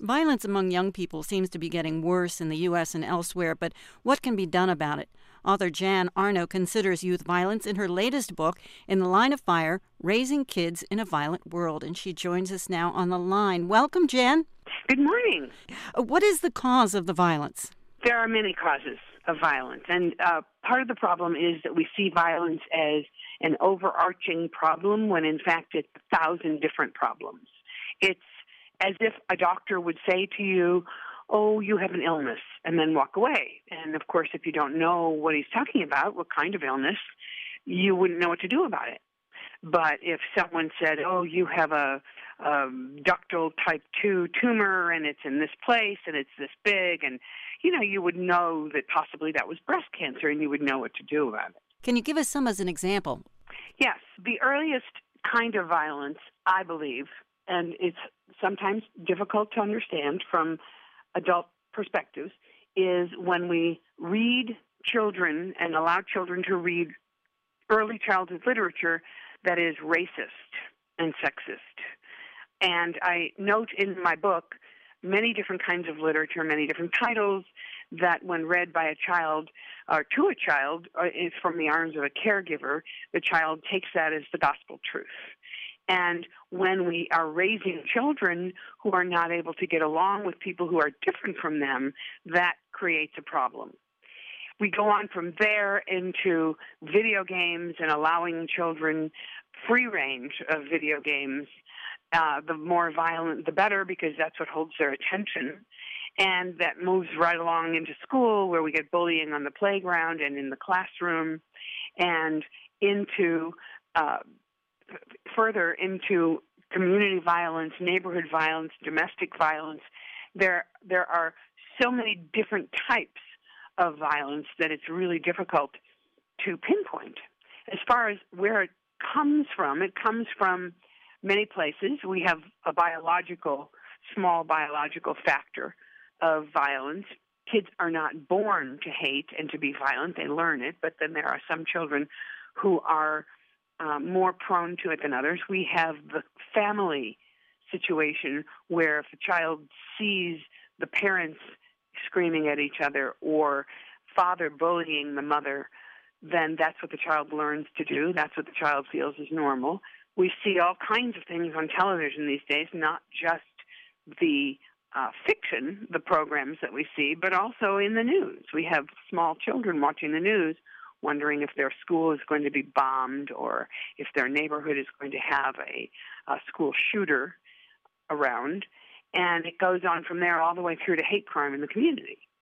Violence among young people seems to be getting worse in the U.S. and elsewhere, but what can be done about it? Author Jan Arno considers youth violence in her latest book, In the Line of Fire, Raising Kids in a Violent World, and she joins us now on the line. Welcome, Jan. Good morning. What is the cause of the violence? There are many causes of violence, and part of the problem is that we see violence as an overarching problem when in fact it's 1,000 different problems. It's as if a doctor would say to you, "Oh, you have an illness," and then walk away. And of course, if you don't know what he's talking about, what kind of illness, you wouldn't know what to do about it. But if someone said, "Oh, you have a ductal type 2 tumor, and it's in this place, and it's this big," and, you would know that possibly that was breast cancer, and you would know what to do about it. Can you give us some as an example? Yes. The earliest kind of violence, I believe, and it's sometimes difficult to understand from adult perspectives, is when we read children and allow children to read early childhood literature that is racist and sexist. And I note in my book many different kinds of literature, many different titles, that when read by a child or to a child is from the arms of a caregiver, the child takes that as the gospel truth. And when we are raising children who are not able to get along with people who are different from them, that creates a problem. We go on from there into video games and allowing children free range of video games. The more violent, the better, because that's what holds their attention. And that moves right along into school, where we get bullying on the playground and in the classroom, and into further into community violence, neighborhood violence, domestic violence. There are so many different types of violence that it's really difficult to pinpoint. As far as where it comes from many places. We have a small biological factor of violence. Kids are not born to hate and to be violent. They learn it, but then there are some children who are more prone to it than others. We have the family situation where if a child sees the parents screaming at each other or father bullying the mother, then that's what the child learns to do. That's what the child feels is normal. We see all kinds of things on television these days, not just the fiction, the programs that we see, but also in the news. We have small children watching the news, wondering if their school is going to be bombed or if their neighborhood is going to have a school shooter around. And it goes on from there all the way through to hate crime in the community.